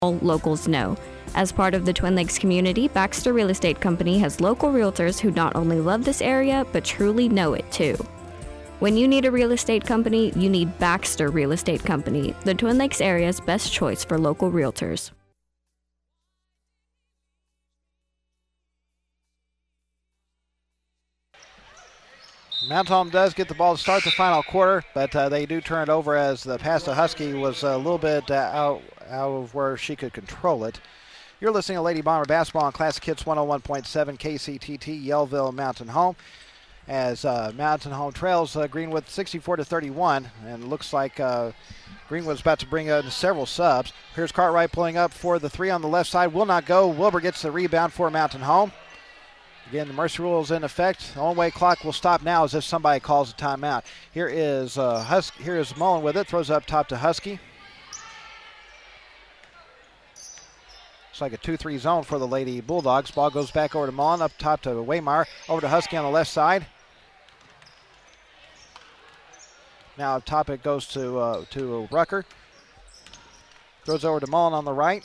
locals know. As part of the Twin Lakes community, Baxter Real Estate Company has local realtors who not only love this area, but truly know it too. When you need a real estate company, you need Baxter Real Estate Company, the Twin Lakes area's best choice for local realtors. Mount Home does get the ball to start the final quarter, but they do turn it over as the pass to Husky was a little bit out of where she could control it. You're listening to Lady Bomber Basketball on Classic Hits 101.7 KCTT Yellville Mountain Home. As Mountain Home trails Greenwood 64-31, and it looks like Greenwood's about to bring in several subs. Here's Cartwright pulling up for the three on the left side. Will not go. Wilbur gets the rebound for Mountain Home. Again, the mercy rule is in effect. The only way clock will stop now is if somebody calls a timeout. Here is Mullen with it. Throws up top to Husky. It's like a 2-3 zone for the Lady Bulldogs. Ball goes back over to Mullen. Up top to Waymire. Over to Husky on the left side. Now up top it goes to Rucker. Throws over to Mullen on the right.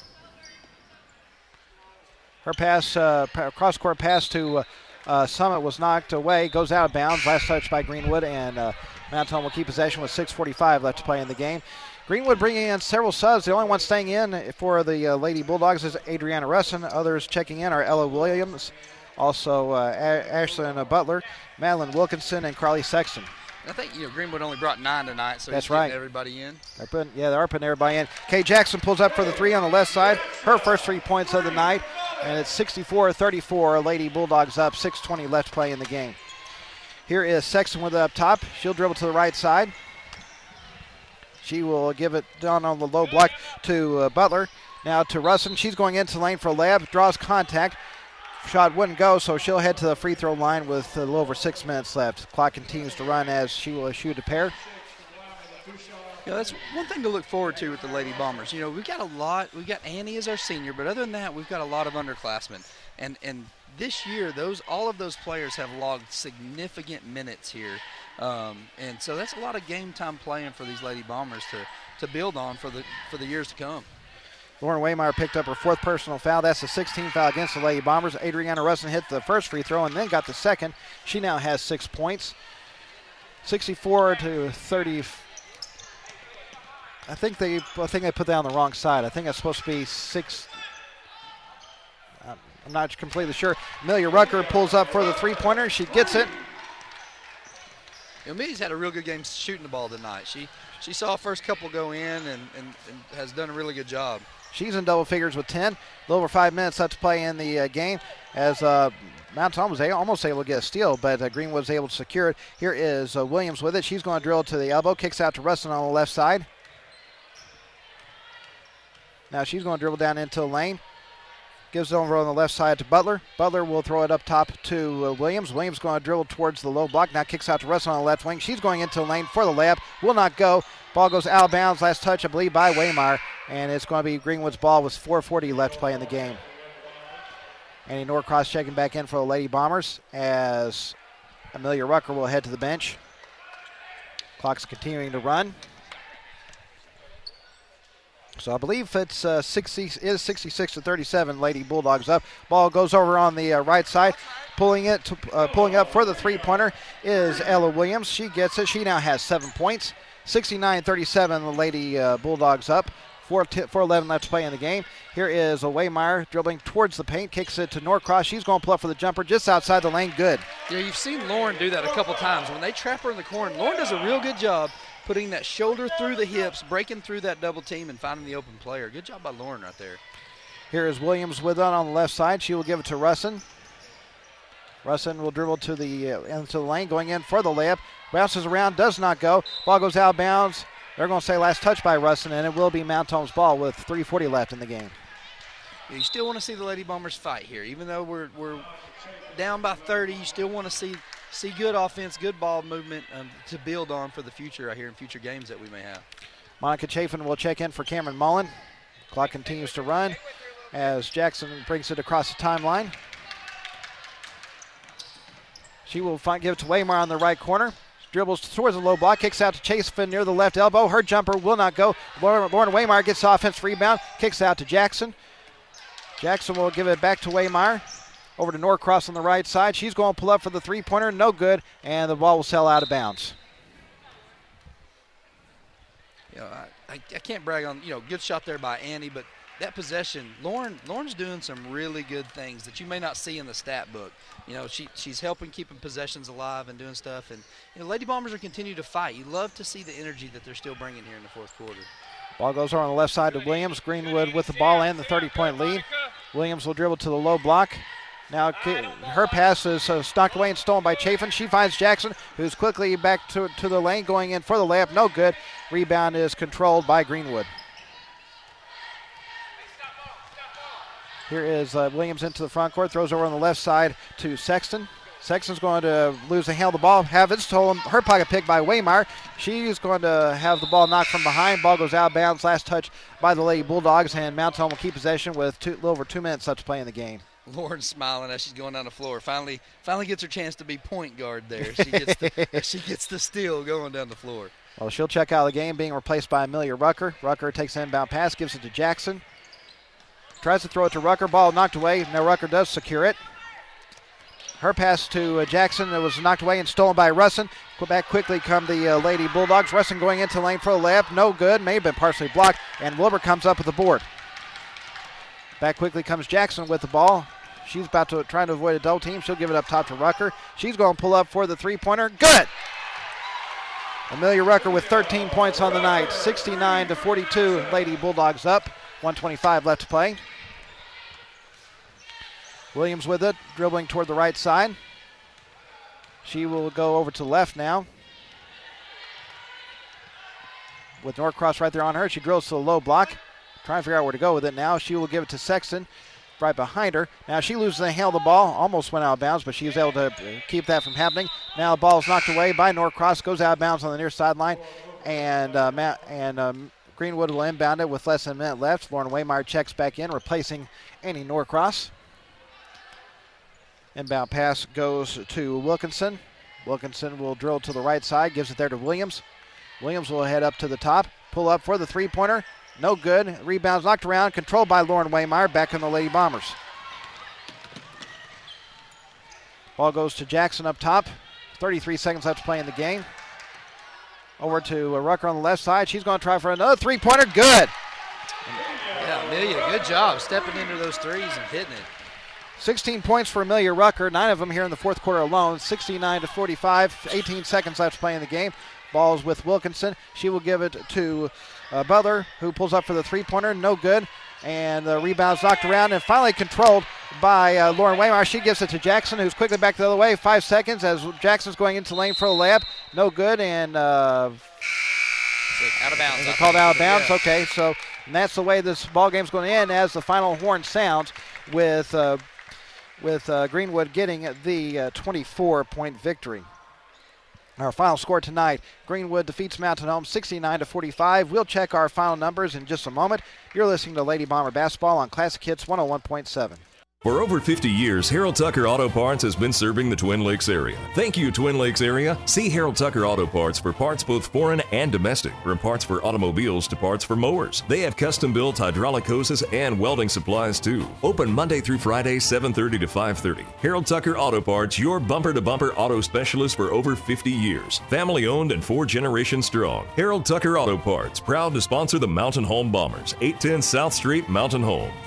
Her pass, cross-court pass to Summit was knocked away. Goes out of bounds. Last touch by Greenwood, and Mount Home will keep possession with 6:45 left to play in the game. Greenwood bringing in several subs. The only one staying in for the Lady Bulldogs is Adriana Russin. Others checking in are Ella Williams, also Ashlyn Butler, Madeline Wilkinson, and Carly Sexton. I think Greenwood only brought 9 tonight, so that's he's right. Getting everybody in. They are putting everybody in. Kay Jackson pulls up for the three on the left side. Her first 3 points of the night, and it's 64-34. Lady Bulldogs up, 6:20 left to play in the game. Here is Sexton with it up top. She'll dribble to the right side. She will give it down on the low block to Butler. Now to Russin. She's going into the lane for a layup. Draws contact. Shot wouldn't go, so she'll head to the free throw line with a little over 6 minutes left. Clock continues to run as she will shoot a pair. Yeah, that's one thing to look forward to with the Lady Bombers. We've got a lot. We've got Annie as our senior, but other than that, we've got a lot of underclassmen. And this year, all of those players have logged significant minutes here. And so that's a lot of game time playing for these Lady Bombers to build on for the years to come. Lauren Waymire picked up her 4th personal foul. That's the 16th foul against the Lady Bombers. Adriana Russin hit the first free throw and then got the second. She now has 6 points. 64-30. I think they put that on the wrong side. I think it's supposed to be 6. I'm not completely sure. Amelia Rucker pulls up for the three-pointer. She gets it. Amelia's had a real good game shooting the ball tonight. She saw a first couple go in and has done a really good job. She's in double figures with 10. A little over 5 minutes left to play in the game as Mount Tom was almost able to get a steal, but Greenwood was able to secure it. Here is Williams with it. She's going to drill to the elbow. Kicks out to Rustin on the left side. Now she's going to dribble down into the lane. Gives it over on the left side to Butler. Butler will throw it up top to Williams. Williams going to dribble towards the low block. Now kicks out to Rustin on the left wing. She's going into the lane for the layup. Will not go. Ball goes out of bounds. Last touch, I believe, by Waymire. And it's going to be Greenwood's ball with 4:40 left to play in the game. Annie Norcross checking back in for the Lady Bombers as Amelia Rucker will head to the bench. Clock's continuing to run. So I believe it's 66-37. Lady Bulldogs up. Ball goes over on the right side. Pulling up for the three-pointer is Ella Williams. She gets it. She now has 7 points. 69-37. The Lady Bulldogs up. 4:11 left to play in the game. Here is Waymire dribbling towards the paint. Kicks it to Norcross. She's going to pull up for the jumper just outside the lane. Good. Yeah, you've seen Lauren do that a couple times. When they trap her in the corner, Lauren does a real good job putting that shoulder through the hips, breaking through that double team, and finding the open player. Good job by Lauren right there. Here is Williams with it on the left side. She will give it to Russin. Russin will dribble to the into the lane, going in for the layup. Bounces around, does not go. Ball goes out of bounds. They're going to say last touch by Russin, and it will be Mount Home's ball with 3:40 left in the game. You still want to see the Lady Bombers fight here. Even though we're down by 30, you still want to see good offense, good ball movement to build on for the future right here in future games that we may have. Monica Chafin will check in for Cameron Mullen. Clock continues to run as Jackson brings it across the timeline. She will give it to Waymire on the right corner. dribbles towards the low block, kicks out to Chafin near the left elbow. Her jumper will not go. Lauren Waymire gets the offensive rebound, kicks out to Jackson. Jackson will give it back to Waymire. Over to Norcross on the right side. She's going to pull up for the three-pointer. No good, and the ball will sail out of bounds. I can't brag on, good shot there by Annie, but that possession, Lauren's doing some really good things that you may not see in the stat book. She's helping keeping possessions alive and doing stuff. And, Lady Bombers are continuing to fight. You love to see the energy that they're still bringing here in the fourth quarter. Ball goes over on the left side to Williams. Greenwood with the ball and the 30-point lead. Williams will dribble to the low block. Now her pass is knocked away and stolen by Chafin. She finds Jackson, who's quickly back to the lane, going in for the layup. No good. Rebound is controlled by Greenwood. Here is Williams into the front court. Throws over on the left side to Sexton. Sexton's going to lose the handle of the ball. Have it stolen. Her pocket pick by Waymire. She's going to have the ball knocked from behind. Ball goes out of bounds. Last touch by the Lady Bulldogs, and Mount Home will keep possession with a little over 2 minutes left to play in the game. Lauren's smiling as she's going down the floor. Finally gets her chance to be point guard there. She gets the steal going down the floor. Well, she'll check out of the game, being replaced by Amelia Rucker. Rucker takes an inbound pass, gives it to Jackson. Tries to throw it to Rucker. Ball knocked away. Now Rucker does secure it. Her pass to Jackson. It was knocked away and stolen by Russin. Back quickly come the Lady Bulldogs. Russin going into the lane for a layup. No good. May have been partially blocked. And Wilbur comes up with the board. Back quickly comes Jackson with the ball. She's about to try to avoid a double team. She'll give it up top to Rucker. She's going to pull up for the three-pointer. Good! Amelia Rucker with 13 points on the night. 69-42. Lady Bulldogs up. 1:25 left to play. Williams with it, dribbling toward the right side. She will go over to the left now. With Norcross right there on her, she drills to the low block. Trying to figure out where to go with it now. She will give it to Sexton right behind her. Now she loses the handle of the ball. Almost went out of bounds, but she was able to keep that from happening. Now the ball is knocked away by Norcross. Goes out of bounds on the near sideline. And Greenwood will inbound it with less than a minute left. Lauren Waymire checks back in, replacing Annie Norcross. Inbound pass goes to Wilkinson. Wilkinson will drill to the right side, gives it there to Williams. Williams will head up to the top, pull up for the three-pointer. No good. Rebounds knocked around, controlled by Lauren Waymire, back in the Lady Bombers. Ball goes to Jackson up top. 33 seconds left to play in the game. Over to Rucker on the left side. She's going to try for another three-pointer. Good. Yeah, Amelia, good job stepping into those threes and hitting it. 16 points for Amelia Rucker, 9 of them here in the fourth quarter alone. 69-45, 18 seconds left to play in the game. Ball's with Wilkinson. She will give it to Butler, who pulls up for the three-pointer. No good. And the rebound's knocked around and finally controlled by Lauren Waymire. She gives it to Jackson, who's quickly back the other way. 5 seconds as Jackson's going into the lane for the layup. No good. And out of bounds. Is it called out of bounds? Yeah. Okay, so and that's the way this ball game's going to end as the final horn sounds with Greenwood getting the 24-point victory. Our final score tonight, Greenwood defeats Mountain Home 69-45. We'll check our final numbers in just a moment. You're listening to Lady Bomber Basketball on Classic Hits 101.7. For over 50 years, Harold Tucker Auto Parts has been serving the Twin Lakes area. Thank you, Twin Lakes area. See Harold Tucker Auto Parts for parts both foreign and domestic, from parts for automobiles to parts for mowers. They have custom-built hydraulic hoses and welding supplies, too. Open Monday through Friday, 7:30 to 5:30. Harold Tucker Auto Parts, your bumper-to-bumper auto specialist for over 50 years. Family-owned and 4 generations strong. Harold Tucker Auto Parts, proud to sponsor the Mountain Home Bombers. 810 South Street, Mountain Home.